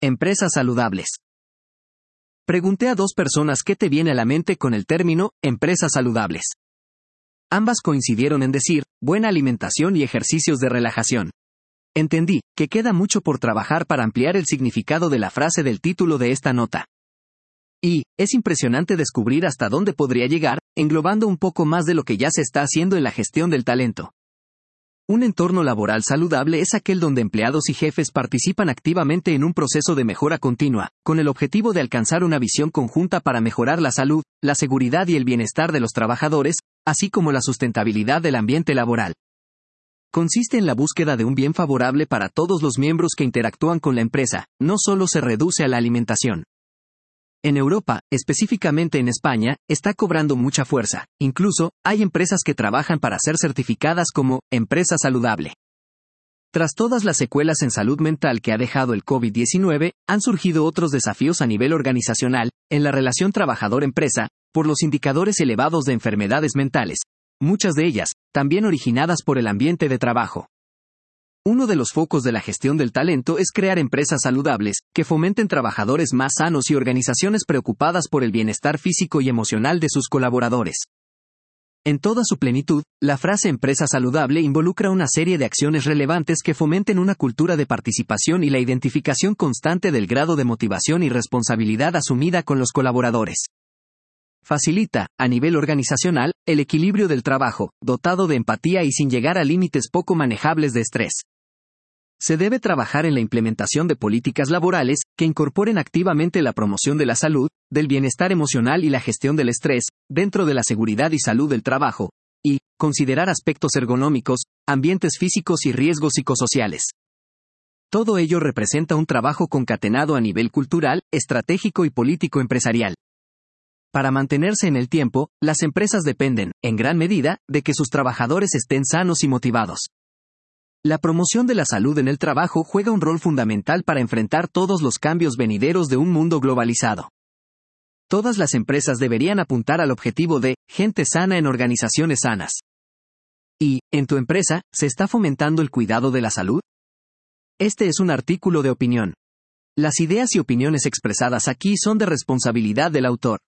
Empresas saludables. Pregunté a dos personas qué te viene a la mente con el término empresas saludables. Ambas coincidieron en decir buena alimentación y ejercicios de relajación. Entendí que queda mucho por trabajar para ampliar el significado de la frase del título de esta nota. Y es impresionante descubrir hasta dónde podría llegar, englobando un poco más de lo que ya se está haciendo en la gestión del talento. Un entorno laboral saludable es aquel donde empleados y jefes participan activamente en un proceso de mejora continua, con el objetivo de alcanzar una visión conjunta para mejorar la salud, la seguridad y el bienestar de los trabajadores, así como la sustentabilidad del ambiente laboral. Consiste en la búsqueda de un bien favorable para todos los miembros que interactúan con la empresa, no solo se reduce a la alimentación. En Europa, específicamente en España, está cobrando mucha fuerza. Incluso, hay empresas que trabajan para ser certificadas como empresa saludable. Tras todas las secuelas en salud mental que ha dejado el COVID-19, han surgido otros desafíos a nivel organizacional, en la relación trabajador-empresa, por los indicadores elevados de enfermedades mentales, muchas de ellas, también originadas por el ambiente de trabajo. Uno de los focos de la gestión del talento es crear empresas saludables, que fomenten trabajadores más sanos y organizaciones preocupadas por el bienestar físico y emocional de sus colaboradores. En toda su plenitud, la frase empresa saludable involucra una serie de acciones relevantes que fomenten una cultura de participación y la identificación constante del grado de motivación y responsabilidad asumida con los colaboradores. Facilita, a nivel organizacional, el equilibrio del trabajo, dotado de empatía y sin llegar a límites poco manejables de estrés. Se debe trabajar en la implementación de políticas laborales que incorporen activamente la promoción de la salud, del bienestar emocional y la gestión del estrés, dentro de la seguridad y salud del trabajo, y considerar aspectos ergonómicos, ambientes físicos y riesgos psicosociales. Todo ello representa un trabajo concatenado a nivel cultural, estratégico y político empresarial. Para mantenerse en el tiempo, las empresas dependen, en gran medida, de que sus trabajadores estén sanos y motivados. La promoción de la salud en el trabajo juega un rol fundamental para enfrentar todos los cambios venideros de un mundo globalizado. Todas las empresas deberían apuntar al objetivo de gente sana en organizaciones sanas. ¿Y, en tu empresa, se está fomentando el cuidado de la salud? Este es un artículo de opinión. Las ideas y opiniones expresadas aquí son de responsabilidad del autor.